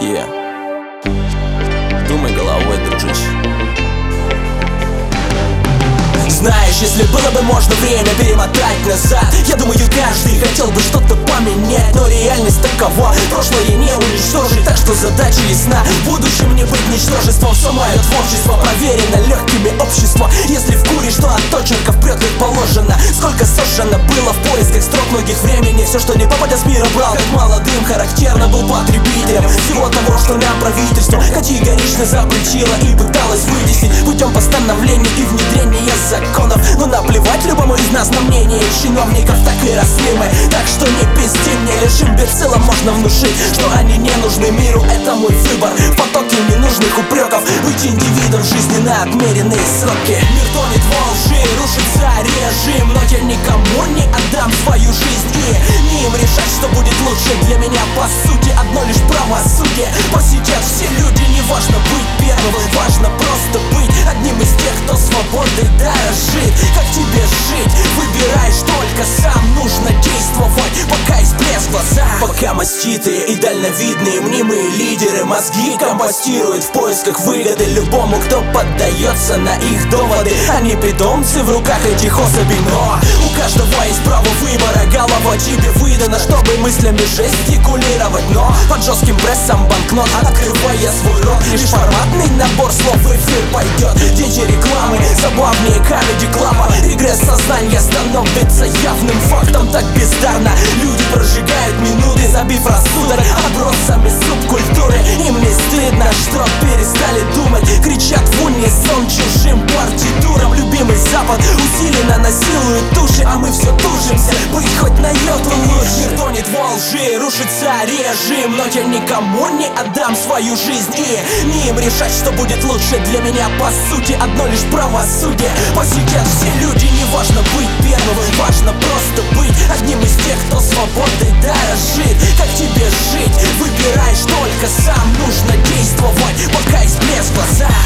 Yeah. Думай головой, дружище. Знаешь, если было бы можно время перемотать назад, я думаю, каждый хотел бы что-то поменять. Но реальность такова, прошлое не уничтожить. Так что задача ясна, в будущем не быть ничтожеством. Все мое творчество проверено легкими общества. Если вкуришь, то от очерков прет как положено. Сколько сожжено было в поисках строк многих времени. Все, что не попадя с мира брал, как молодым характерно был потребителем всего того, что нам правительство категорично запретило и пыталось вытеснить путем постановлений и внедрения законов. Но наплевать любому из нас на мнение чиновников, так и росли мы. Так что не пизди мне, лишь имбецилам можно внушить, что они не нужны миру, это мой выбор. В потоке ненужных упреков быть индивидом в жизни на отмеренные сроки. Мир тонет во лжи, рушится режим, но я никому не отдам свою жизнь. И не им решать, что будет лучше. Для меня по сути одно лишь правосудие. Посетят все люди, не важно быть первым, важно просто быть одним из тех, кто свободой дорожит. Как тебе жить? Выбираешь только сам. Нужно действовать, пока есть блеск в глазах. Пока маститые и дальновидные мнимые лидеры мозги компостируют в поисках выгоды любому, кто поддается на их доводы. Они питомцы в руках этих особей, но у каждого есть право выбора. Голова тебе выдана, чтобы мыслями жестикулировать, но под жестким прессом банкнот, открывая свой рот, лишь форматный набор слов в эфир пойдет. Дети рекламы, забавнее камеди клаба. Регресс сознания становится явным фактом. Так бездарно люди прожигают минуты, забив рассудок отбросами субкультуры. Им не стыдно, что перестали думать, кричат в унисон чужим партитурам. Любимый Запад усиленно насилует души, а мы все тужимся быть хоть на йоту лучше. Мир тонет во лжи, рушится режим, но я никому не отдам свою жизнь. И не им решать, что будет лучше. Для меня по сути одно лишь правосудие. Посетят все люди, не важно быть первым, важно просто быть одним из тех, кто свободой дорожит. Как тебе жить? Выбираешь только сам. Нужно действовать, пока есть блеск в глазах.